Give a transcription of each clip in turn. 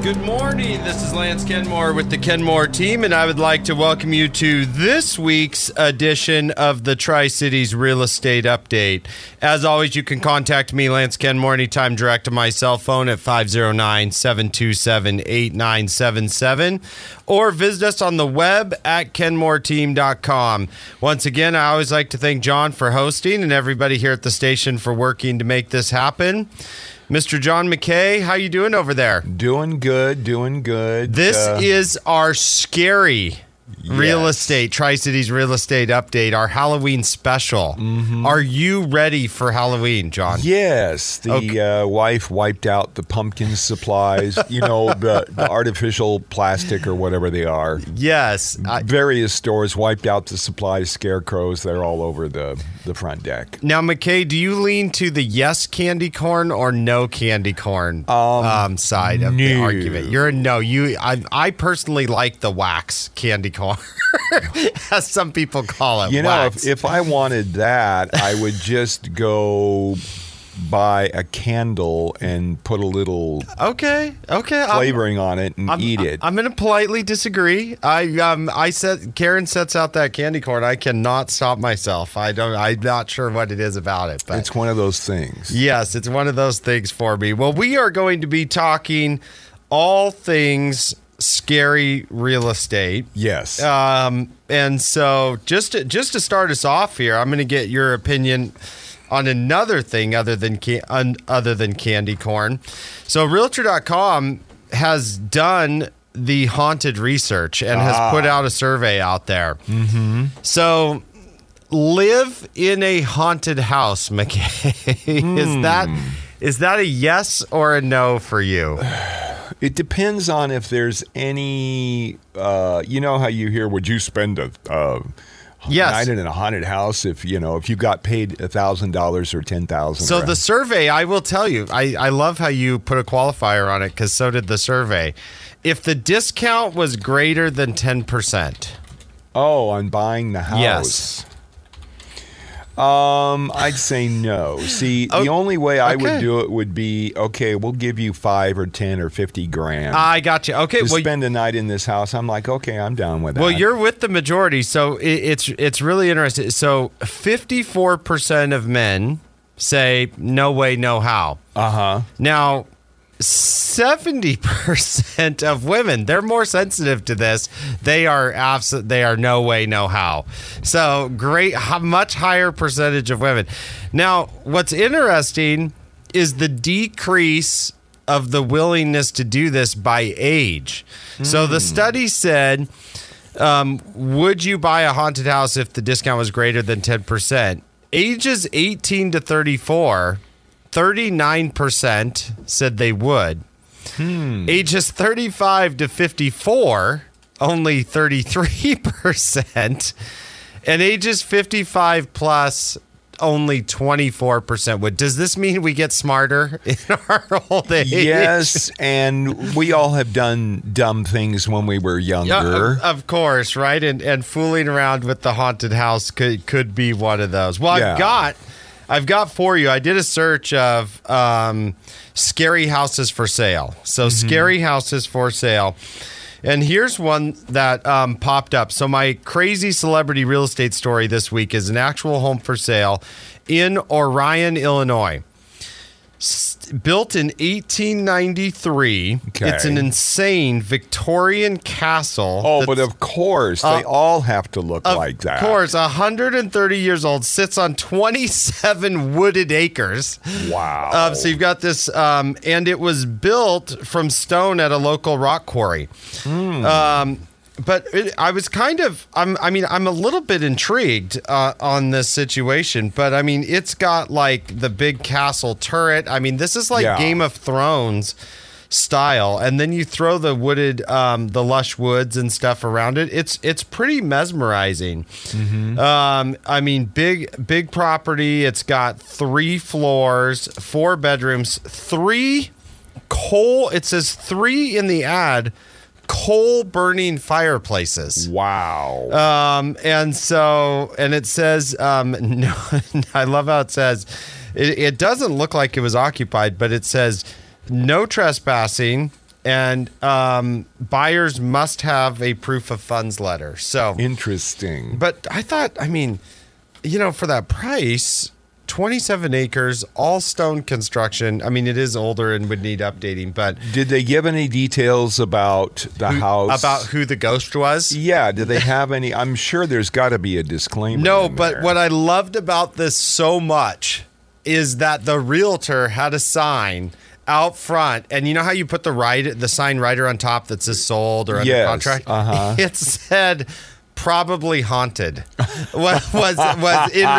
Good morning. This is Lance Kenmore with the Kenmore team, and I would like to welcome you to this week's edition of the Tri-Cities Real Estate Update. As always, you can contact me, Lance Kenmore, anytime direct to my cell phone at 509-727-8977, or visit us on the web at kenmoreteam.com. Once again, I always like to thank John for hosting and everybody here at the station for working to make this happen. Mr. John McKay, how you doing over there? Doing good. This is our scary real estate, Tri-Cities Real Estate Update, our Halloween special. Mm-hmm. Are you ready for Halloween, John? Yes. The wife wiped out the pumpkin supplies, the artificial plastic or whatever they are. Yes. Various stores wiped out the supplies, scarecrows. They're all over the front deck. Now, McKay, do you lean to the yes candy corn or no candy corn side of the argument? You're a no. I personally like the wax candy corn. As some people call it. If I wanted that, I would just go buy a candle and put a little flavoring on it and eat it. I'm going to politely disagree. Karen sets out that candy corn. I cannot stop myself. I'm not sure what it is about it, but it's one of those things. Yes, it's one of those things for me. Well, we are going to be talking all things scary real estate. Yes. And so just to start us off here, I'm going to get your opinion on another thing other than candy corn. So Realtor.com has done the haunted research and has put out a survey out there. Mm-hmm. So live in a haunted house, McKay. Is that a yes or a no for you? It depends on if there's any, how you hear, would you spend a night in a haunted house if you got paid $1,000 or $10,000? So the survey, I will tell you, I love how you put a qualifier on it because so did the survey. If the discount was greater than 10%. Oh, on buying the house. Yes. I'd say no. See, the only way I would do it would be, we'll give you 5 or 10 or 50 grand. I got you. Okay, spend a night in this house. I'm like, I'm down with that. Well, you're with the majority, so it's really interesting. So 54% of men say no way, no how. Now, 70% of women, they're more sensitive to this. They are no way, no how. So much higher percentage of women. Now, what's interesting is the decrease of the willingness to do this by age. So the study said, would you buy a haunted house if the discount was greater than 10%? Ages 18 to 34, 39% said they would. Ages 35 to 54, only 33%. And ages 55 plus, only 24% would. Does this mean we get smarter in our old age? Yes, and we all have done dumb things when we were younger. Of course, right? And fooling around with the haunted house could be one of those. Well, I've got for you, I did a search of scary houses for sale. So scary houses for sale. And here's one that popped up. So my crazy celebrity real estate story this week is an actual home for sale in Orion, Illinois. Built in 1893. Okay. It's an insane Victorian castle. Oh, but of course, they all have to look like that. Of course, 130 years old, sits on 27 wooded acres. Wow. So you've got this, and it was built from stone at a local rock quarry. But I was I'm a little bit intrigued on this situation, but I mean, it's got like the big castle turret. I mean, this is like Game of Thrones style. And then you throw the wooded, the lush woods and stuff around it. It's pretty mesmerizing. I mean, big property. It's got 3 floors, 4 bedrooms, 3 coal. It says 3 in the ad. Coal burning fireplaces. Wow. And it says, no, I love how it says, it doesn't look like it was occupied, but it says no trespassing and buyers must have a proof of funds letter. So interesting. But I thought, I mean, for that price, 27 acres, all stone construction. I mean, it is older and would need updating, but... Did they give any details about the house? About who the ghost was? Yeah. Did they have any? I'm sure there's got to be a disclaimer. No, but what I loved about this so much is that the realtor had a sign out front, and you know how you put the sign rider on top that says sold or under contract? Uh-huh. It said... probably haunted was in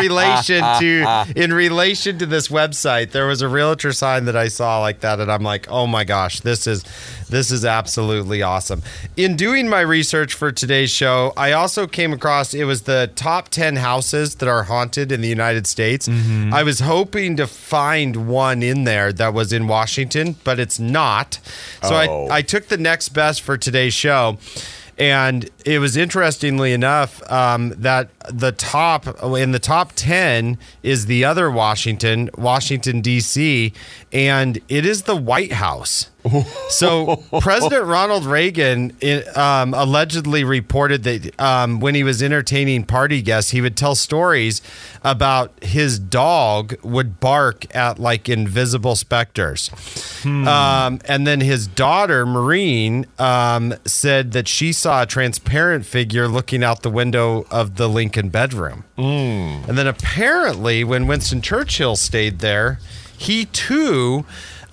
relation to this website. There was a realtor sign that I saw like that, and I'm like, oh my gosh, this is absolutely awesome. In doing my research for today's show, I also came across, it was the top 10 houses that are haunted in the United States. Mm-hmm. I was hoping to find one in there that was in Washington, but it's not. So I took the next best for today's show. And it was interestingly enough that in the top 10 is the other Washington, D.C., and it is the White House. So President Ronald Reagan allegedly reported that when he was entertaining party guests, he would tell stories about his dog would bark at like invisible specters. And then his daughter, Maureen, said that she saw a transparent figure looking out the window of the Lincoln bedroom. And then apparently when Winston Churchill stayed there, he too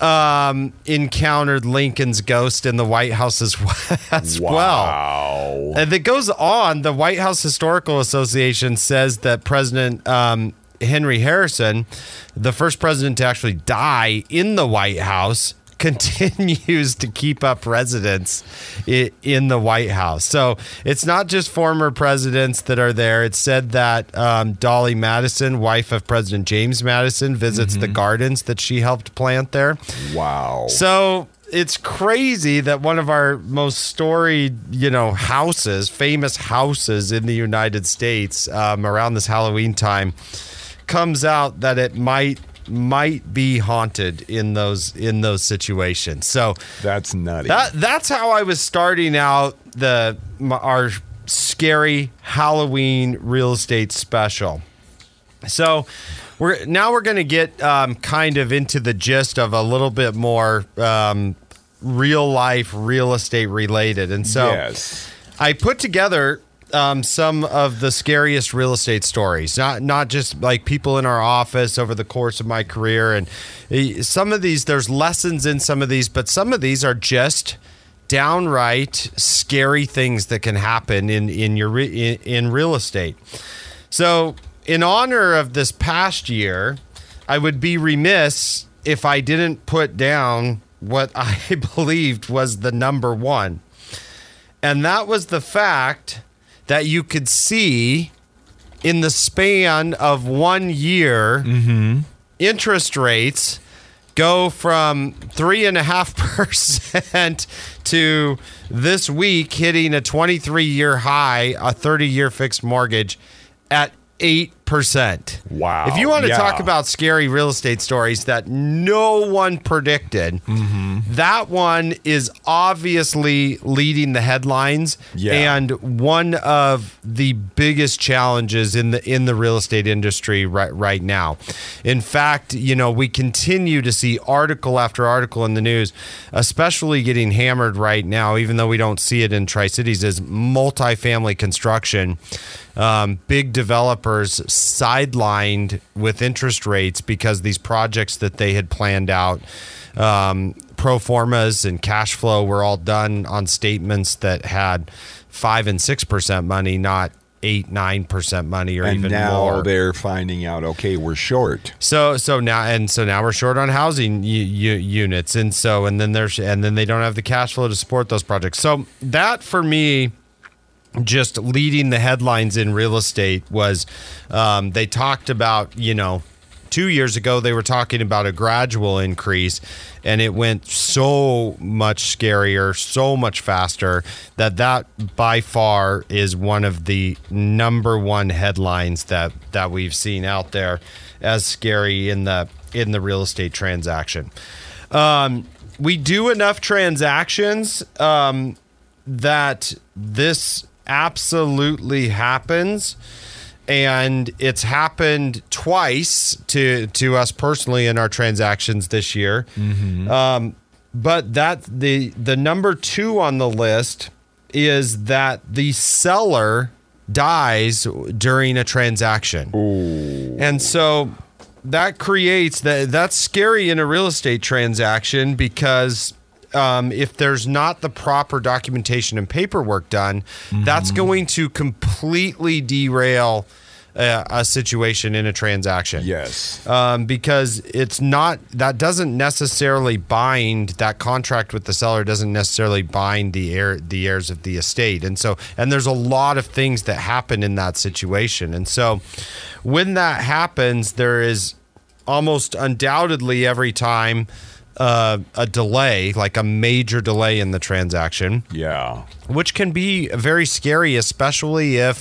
encountered Lincoln's ghost in the White House as well. And it goes on. The White House Historical Association says that President Henry Harrison, the first president to actually die in the White House, continues to keep up residence in the White House. So it's not just former presidents that are there. It's said that Dolly Madison, wife of President James Madison, visits the gardens that she helped plant there. Wow. So it's crazy that one of our most storied, houses, famous houses in the United States around this Halloween time comes out that it might be haunted in those situations. So that's nutty. That's how I was starting out our scary Halloween real estate special. So we're going to get kind of into the gist of a little bit more real life real estate related. And so yes. I put together some of the scariest real estate stories, not just like people in our office over the course of my career. And some of these, there's lessons in some of these, but some of these are just downright scary things that can happen in real estate. So in honor of this past year, I would be remiss if I didn't put down what I believed was the number one. And that was the fact that you could see in the span of 1 year, interest rates go from 3.5% to this week hitting a 23-year high, a 30-year fixed mortgage at 8%. Wow. If you want to talk about scary real estate stories that no one predicted, that one is obviously leading the headlines and one of the biggest challenges in the real estate industry right now. In fact, we continue to see article after article in the news, especially getting hammered right now, even though we don't see it in Tri-Cities, is multifamily construction. Big developers sidelined with interest rates because these projects that they had planned out, pro formas and cash flow were all done on statements that had 5% and 6% money, not 8-9% money or even more. And now they're finding out, okay, we're short. So now we're short on housing units, and then they don't have the cash flow to support those projects. So that for me, just leading the headlines in real estate was they talked about, 2 years ago, they were talking about a gradual increase, and it went so much scarier, so much faster that by far is one of the number one headlines that we've seen out there as scary in the real estate transaction. We do enough transactions that this absolutely happens. And it's happened twice to us personally in our transactions this year. Mm-hmm. But the number 2 on the list is that the seller dies during a transaction. Ooh. And so that creates that's scary in a real estate transaction because if there's not the proper documentation and paperwork done, that's going to completely derail a situation in a transaction. Yes. Because that doesn't necessarily bind, that contract with the seller doesn't necessarily bind the heirs of the estate. And there's a lot of things that happen in that situation. And so when that happens, there is almost undoubtedly every time a delay, like a major delay in the transaction. Yeah. Which can be very scary, especially if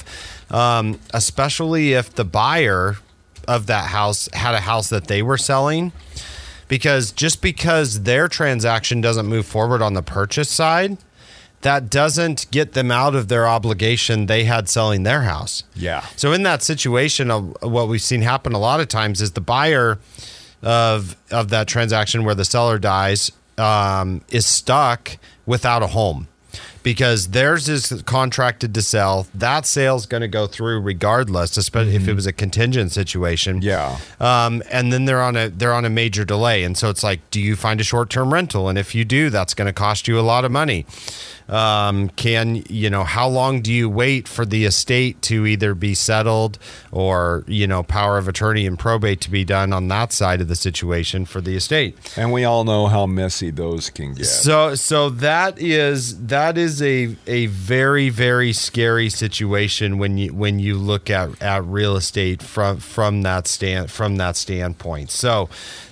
the buyer of that house had a house that they were selling. Because just because their transaction doesn't move forward on the purchase side, that doesn't get them out of their obligation they had selling their house. Yeah. So in that situation, what we've seen happen a lot of times is the buyer of that transaction where the seller dies is stuck without a home because theirs is contracted to sell. That sale's going to go through regardless, especially if it was a contingent situation. Yeah. And then they're on a major delay, and so it's like, do you find a short-term rental? And if you do, that's going to cost you a lot of money. How long do you wait for the estate to either be settled or, power of attorney and probate to be done on that side of the situation for the estate? And we all know how messy those can get. So that is a very, very scary situation when you look at real estate from that standpoint. So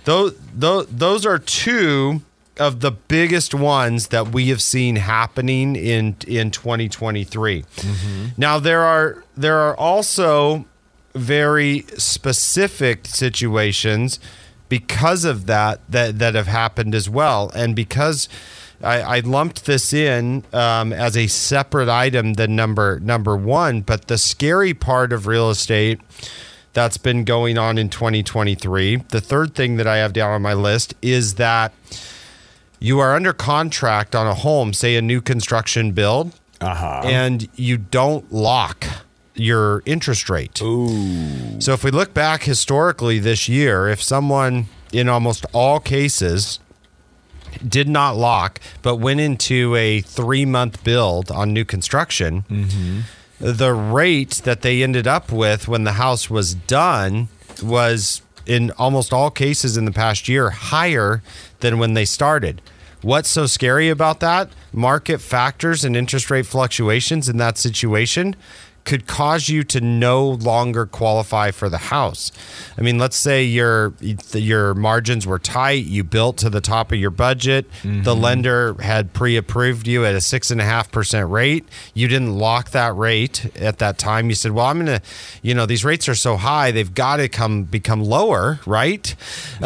those are two of the biggest ones that we have seen happening in 2023. Mm-hmm. Now there are also very specific situations because of that have happened as well, and because I lumped this in as a separate item than number 1, but the scary part of real estate that's been going on in 2023, the third thing that I have down on my list is that you are under contract on a home, say a new construction build, and you don't lock your interest rate. Ooh. So if we look back historically this year, if someone in almost all cases did not lock, but went into a 3-month build on new construction, the rate that they ended up with when the house was done was, in almost all cases in the past year, higher than when they started. What's so scary about that? Market factors and interest rate fluctuations in that situation could cause you to no longer qualify for the house. I mean, let's say your margins were tight, you built to the top of your budget, the lender had pre-approved you at a 6.5% rate, you didn't lock that rate at that time. You said, well, I'm going to, these rates are so high, they've got to become lower, right?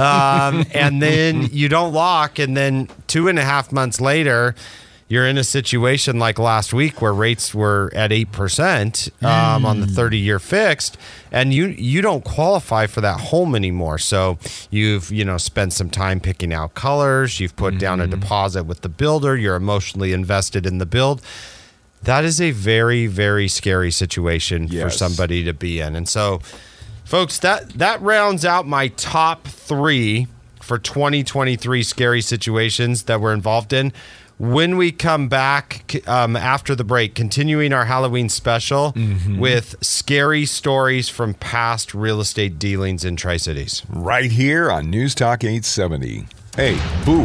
And then you don't lock, and then 2.5 months later, you're in a situation like last week where rates were at 8% on the 30-year fixed, and you don't qualify for that home anymore. So you've spent some time picking out colors, you've put down a deposit with the builder, you're emotionally invested in the build. That is a very, very scary situation for somebody to be in. And so, folks, that rounds out my top 3 for 2023 scary situations that we're involved in. When we come back after the break, continuing our Halloween special with scary stories from past real estate dealings in Tri-Cities. Right here on News Talk 870. Hey, boo.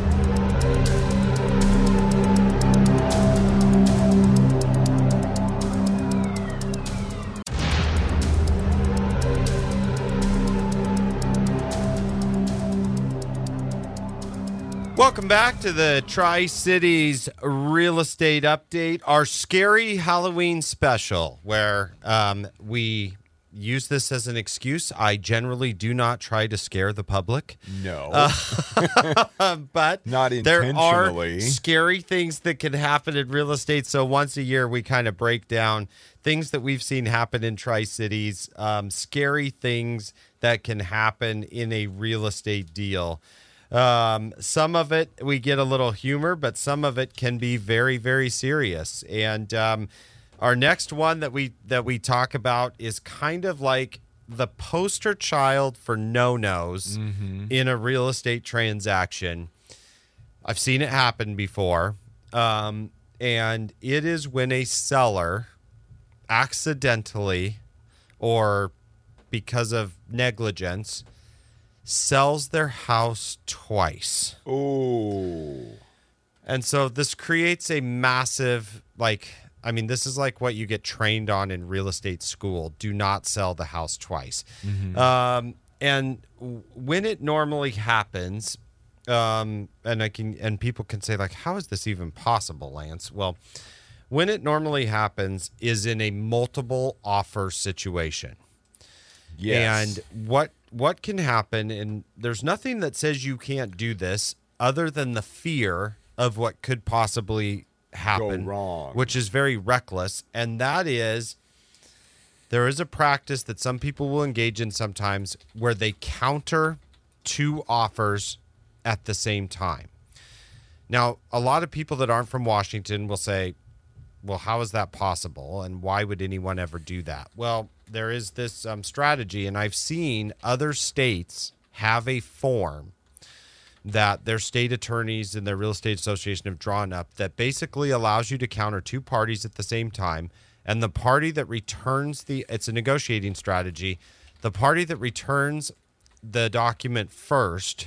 Welcome back to the Tri-Cities Real Estate Update, our scary Halloween special, where we use this as an excuse. I generally do not try to scare the public. No. But not there intentionally. are scary things that can happen in real estate. So once a year, we kind of break down things that we've seen happen in Tri-Cities, scary things that can happen in a real estate deal. Some of it we get a little humor, but some of it can be very, very serious. And our next one that we talk about is kind of like the poster child for no-nos in a real estate transaction. I've seen it happen before. And it is when a seller accidentally or because of negligence sells their house twice. Oh. And so this creates a massive, this is like what you get trained on in real estate school. Do not sell the house twice. And when it normally happens, and people can say, like, how is this even possible, Lance? Well, when it normally happens is in a multiple offer situation. Yes. And what can happen, and there's nothing that says you can't do this other than the fear of what could possibly happen, go wrong, which is very reckless. And that is, there is a practice that some people will engage in sometimes where they counter two offers at the same time. Now, a lot of people that aren't from Washington will say, well, how is that possible? And why would anyone ever do that? Well, there is this strategy, and I've seen other states have a form that their state attorneys and their real estate association have drawn up that basically allows you to counter two parties at the same time. And the party that returns it's a negotiating strategy. The party that returns the document first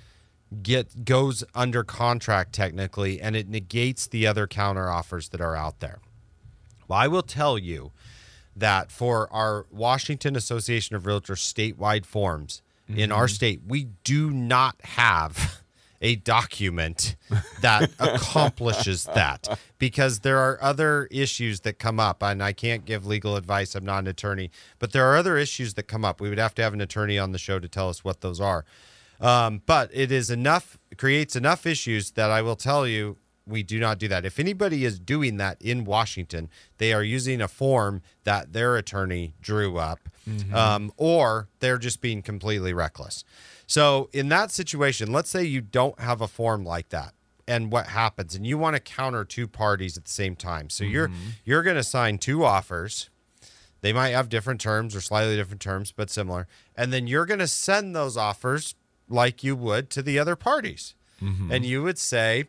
goes under contract technically, and it negates the other counter offers that are out there. Well, I will tell you that for our Washington Association of Realtors statewide forms in our state, we do not have a document that accomplishes that, because there are other issues that come up, and I can't give legal advice. I'm not an attorney, but there are other issues that come up. We would have to have an attorney on the show to tell us what those are. But it creates enough issues that I will tell you, we do not do that. If anybody is doing that in Washington, they are using a form that their attorney drew up, or they're just being completely reckless. So in that situation, let's say you don't have a form like that, and what happens, and you want to counter two parties at the same time. So you're going to sign two offers. They might have different terms or slightly different terms, but similar. And then you're going to send those offers like you would to the other parties. And you would say,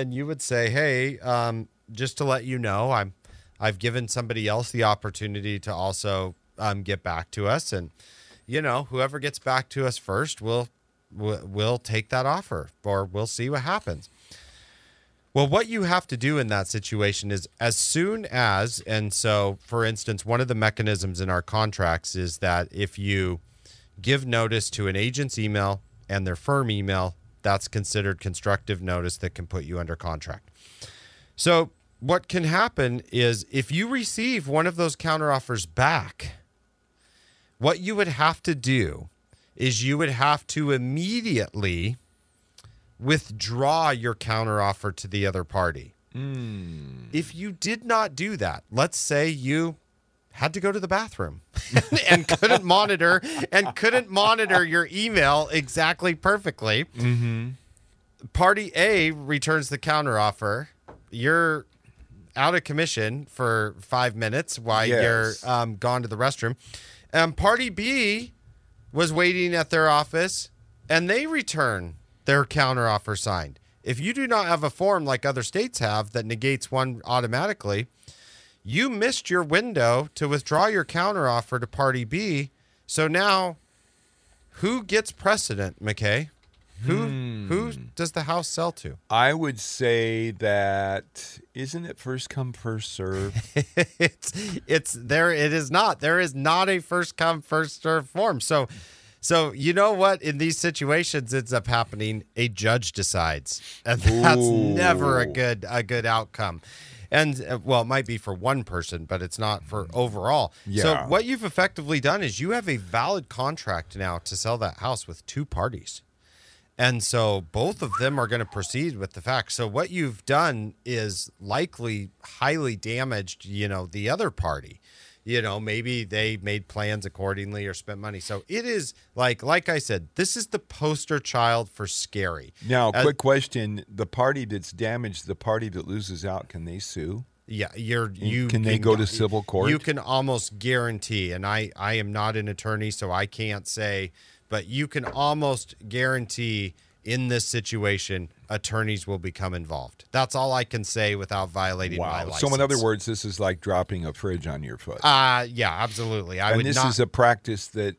hey, just to let you know, I've given somebody else the opportunity to also get back to us, and whoever gets back to us first, we'll take that offer, or we'll see what happens. Well, what you have to do in that situation is, as soon as, and so for instance, one of the mechanisms in our contracts is that if you give notice to an agent's email and their firm email, that's considered constructive notice that can put you under contract. So what can happen is, if you receive one of those counteroffers back, what you would have to do is you would have to immediately withdraw your counteroffer to the other party. If you did not do that, let's say you had to go to the bathroom and couldn't monitor your email exactly perfectly. Party A returns the counteroffer. You're out of commission for 5 minutes while you're gone to the restroom. Party B was waiting at their office, and they return their counteroffer signed. If you do not have a form like other states have that negates one automatically, you missed your window to withdraw your counteroffer to Party B. So now, who gets precedent, McKay? Who does the house sell to? I would say that, isn't it first come, first serve? It's there. It is not. There is not a first come, first serve form. So you know what? In these situations, ends up happening. A judge decides, and that's never a good outcome. And well, it might be for one person, but it's not for overall. Yeah. So what you've effectively done is you have a valid contract now to sell that house with two parties. And so both of them are going to proceed with the facts. So what you've done is likely highly damaged, the other party. Maybe they made plans accordingly or spent money. So it is like I said, this is the poster child for scary. Now, quick question. The party that's damaged, the party that loses out, can they sue? Yeah, can they go to civil court? You can almost guarantee, and I am not an attorney, so I can't say, but you can almost guarantee in this situation, attorneys will become involved. That's all I can say without violating my license. So in other words, this is like dropping a fridge on your foot. Yeah, absolutely. This is a practice that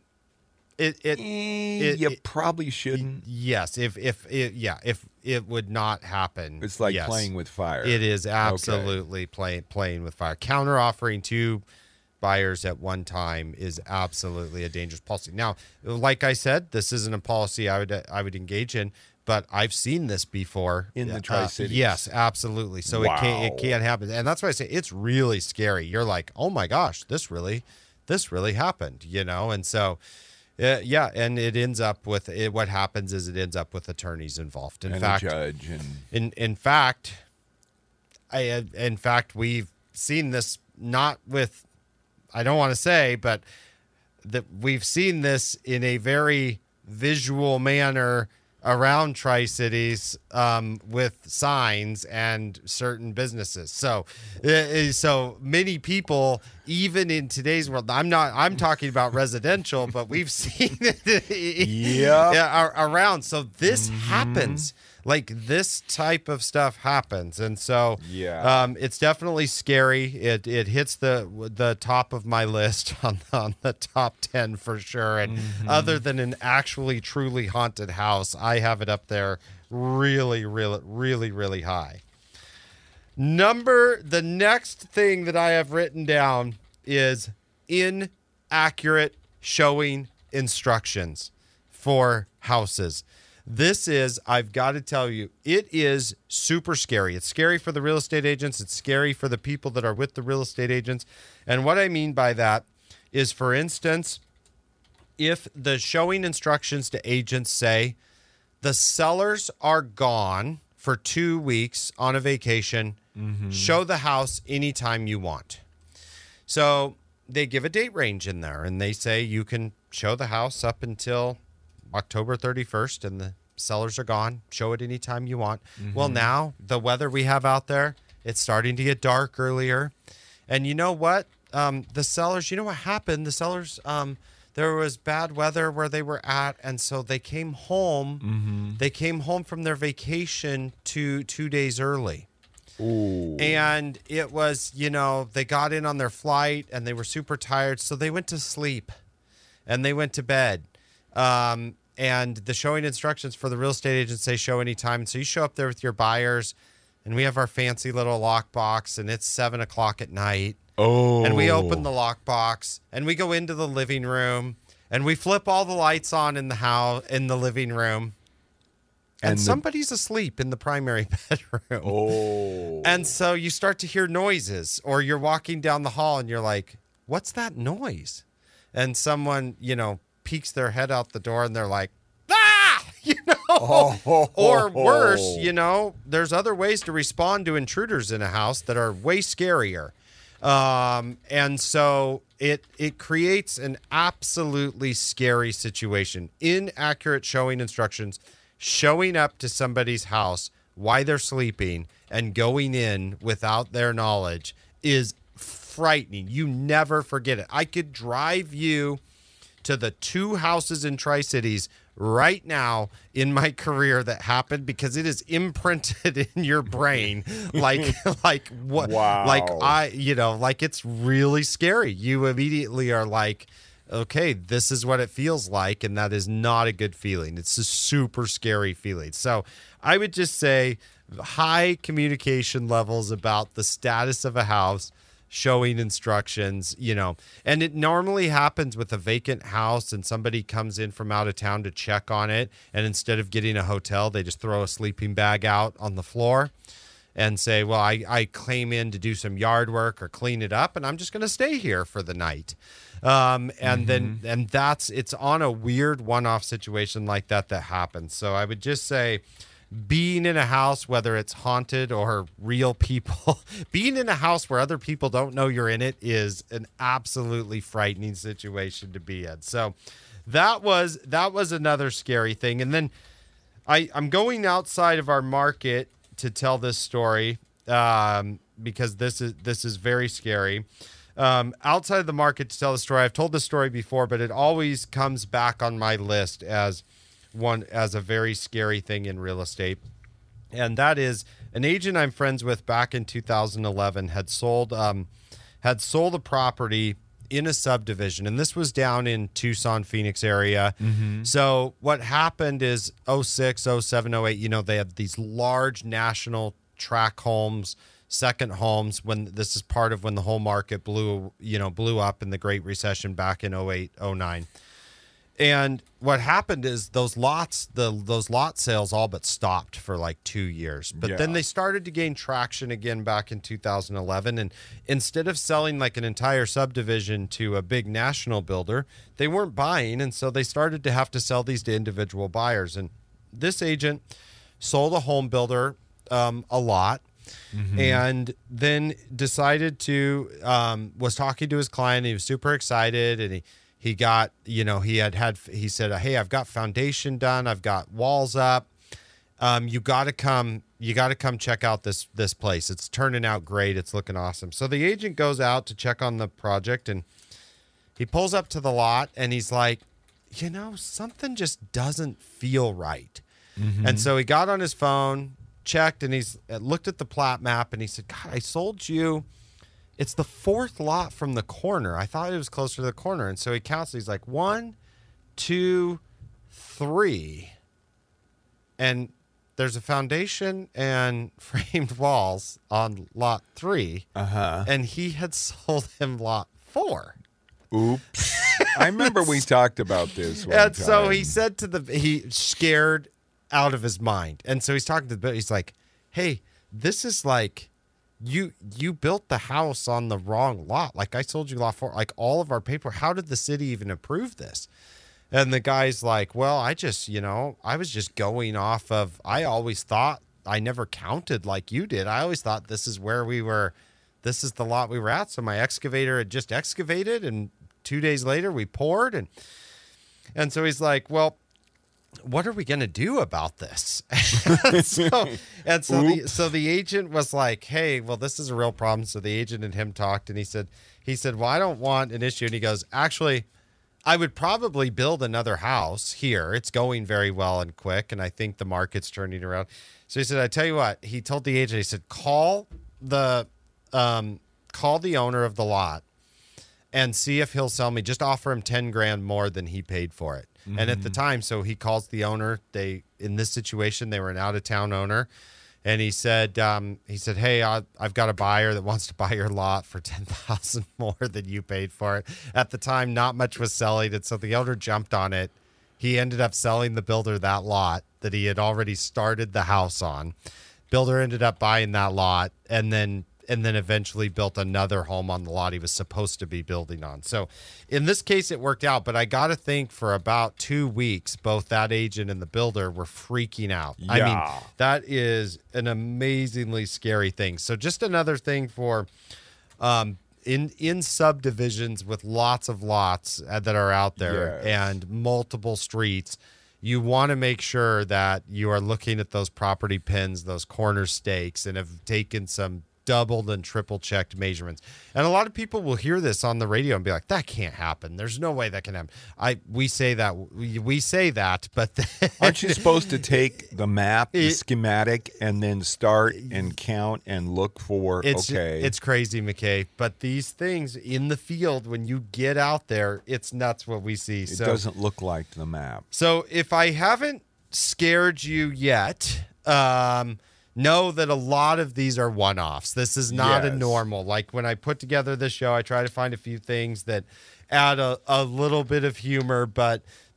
you probably shouldn't. Yes, if it would not happen. It's like playing with fire. It is absolutely playing with fire. Counter offering to buyers at one time is absolutely a dangerous policy. Now, like I said, this isn't a policy I would engage in, but I've seen this before in the Tri-Cities. Yes, absolutely. So it can't happen, and that's why I say it's really scary. You're like, oh my gosh, this really happened, and so. And it ends up with what happens is it ends up with attorneys involved. In fact, a judge and in fact, we've seen this not with. I don't want to say, but that we've seen this in a very visual manner around Tri-Cities with signs and certain businesses. So many people, even in today's world, I'm talking about residential, but we've seen it around. So this happens. Like this type of stuff happens, and so it's definitely scary. It hits the top of my list on the top 10 for sure. And other than an actually truly haunted house, I have it up there really, really, really, really high. The next thing that I have written down is inaccurate showing instructions for houses. I've got to tell you, it is super scary. It's scary for the real estate agents. It's scary for the people that are with the real estate agents. And what I mean by that is, for instance, if the showing instructions to agents say the sellers are gone for 2 weeks on a vacation, show the house anytime you want. So they give a date range in there, and they say you can show the house up until October 31st, and the sellers are gone. Show it anytime you want. Well, now the weather we have out there, it's starting to get dark earlier. And you know what? The sellers, you know what happened? The sellers, there was bad weather where they were at, and so they came home. They came home from their vacation 2 days early. Ooh. And it was, they got in on their flight, and they were super tired, so they went to sleep, and they went to bed. And the showing instructions for the real estate agents say show anytime. So you show up there with your buyers, and we have our fancy little lockbox, and it's 7:00 at night. Oh. And we open the lockbox, and we go into the living room, and we flip all the lights on in the living room. And somebody's asleep in the primary bedroom. Oh. And so you start to hear noises, or you're walking down the hall, and you're like, what's that noise? And someone, peeks their head out the door, and they're like, or worse, there's other ways to respond to intruders in a house that are way scarier. And so it creates an absolutely scary situation. Inaccurate showing instructions, showing up to somebody's house while they're sleeping and going in without their knowledge is frightening. You never forget it. I could drive you to the 2 houses in Tri-Cities right now in my career that happened, because it is imprinted in your brain like what? Wow. Like it's really scary. You immediately are like, okay, this is what it feels like, and that is not a good feeling. It's a super scary feeling. So I would just say high communication levels about the status of a house, showing instructions, and it normally happens with a vacant house and somebody comes in from out of town to check on it. And instead of getting a hotel, they just throw a sleeping bag out on the floor. and say, well, I came in to do some yard work or clean it up, and I'm just going to stay here for the night. And that's, it's on a weird one-off situation like that happens. So I would just say, being in a house, whether it's haunted or real people, being in a house where other people don't know you're in it is an absolutely frightening situation to be in. So that was another scary thing. And then I'm going outside of our market to tell this story because this is very scary. Outside of the market to tell the story, I've told this story before, but it always comes back on my list as a very scary thing in real estate. And that is an agent I'm friends with back in 2011 had sold a property in a subdivision, and this was down in Tucson, Phoenix area. So what happened is 06, 07, 08, they had these large national tract homes, second homes, when this is part of when the whole market blew up in the Great Recession back in 08, 09. And what happened is those lot sales all but stopped for like 2 years. But then they started to gain traction again back in 2011. And instead of selling like an entire subdivision to a big national builder, they weren't buying. And so they started to have to sell these to individual buyers. And this agent sold a home builder a lot. And then decided to, was talking to his client. He was super excited, and he got, he said, hey, I've got foundation done. I've got walls up. You got to come check out this place. It's turning out great. It's looking awesome. So the agent goes out to check on the project, and he pulls up to the lot, and he's like, something just doesn't feel right. And so he got on his phone, checked, and he's looked at the plat map, and he said, God, I sold you. It's the fourth lot from the corner. I thought it was closer to the corner. And so he counts. He's like, 1, 2, 3. And there's a foundation and framed walls on lot 3. And he had sold him lot 4. Oops. I remember we talked about this one And time. so he said he scared out of his mind. And so he's talking to the builder. He's like, hey, this is like, you built the house on the wrong lot. Like, I sold you lot 4, like all of our paper. How did the city even approve this? And the guy's like, well, I just, I was just going off of, I always thought, I never counted like you did. I always thought this is where we were. This is the lot we were at. So my excavator had just excavated, and 2 days later we poured. And so he's like, well, what are we going to do about this? So the agent was like, hey, well, this is a real problem. So the agent and him talked, and he said, well, I don't want an issue. And he goes, actually, I would probably build another house here. It's going very well and quick, and I think the market's turning around. So he said, I tell you what, he told the agent, he said, call the owner of the lot and see if he'll sell me. Just offer him $10,000 more than he paid for it. And at the time, so he calls the owner. In this situation, they were an out-of-town owner, and he said, hey, I've got a buyer that wants to buy your lot for $10,000 more than you paid for it. At the time, not much was selling, and so the owner jumped on it. He ended up selling the builder that lot that he had already started the house on. Builder ended up buying that lot, and then eventually built another home on the lot he was supposed to be building on. So in this case, it worked out. But I got to think for about 2 weeks, both that agent and the builder were freaking out. Yeah. I mean, that is an amazingly scary thing. So just another thing for in subdivisions with lots of lots that are out there and multiple streets, you want to make sure that you are looking at those property pins, those corner stakes, and have taken some doubled and triple checked measurements. And a lot of people will hear this on the radio and be like, that can't happen. There's no way that can happen. We say that, but aren't you supposed to take the map, the schematic, and then start and count and look for, It's crazy, McKay. But these things in the field, when you get out there, it's nuts what we see. It doesn't look like the map. So if I haven't scared you yet, know that a lot of these are one-offs. This is not a normal. Like when I put together this show, I try to find a few things that add a little bit of humor, but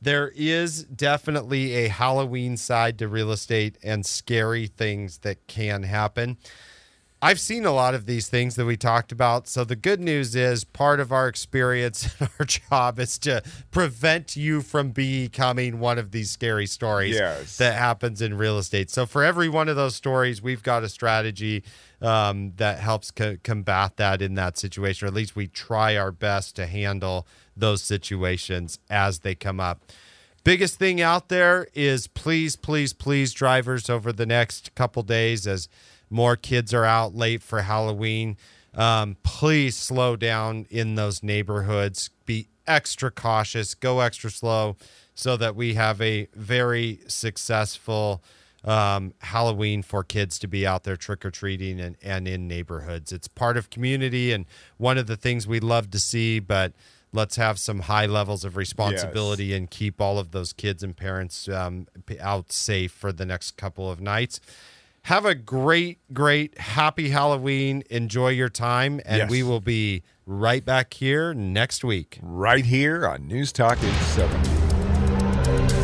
There is definitely a Halloween side to real estate and scary things that can happen. I've seen a lot of these things that we talked about. So the good news is part of our experience and our job is to prevent you from becoming one of these scary stories that happens in real estate. So for every one of those stories, we've got a strategy that helps combat that in that situation, or at least we try our best to handle those situations as they come up. Biggest thing out there is please, please, please, drivers, over the next couple days as more kids are out late for Halloween, please slow down in those neighborhoods. Be extra cautious. Go extra slow so that we have a very successful Halloween for kids to be out there trick-or-treating and in neighborhoods. It's part of community and one of the things we love to see, but let's have some high levels of responsibility and keep all of those kids and parents out safe for the next couple of nights. Have a great, great, happy Halloween. Enjoy your time, and we will be right back here next week. Right here on News Talk 87.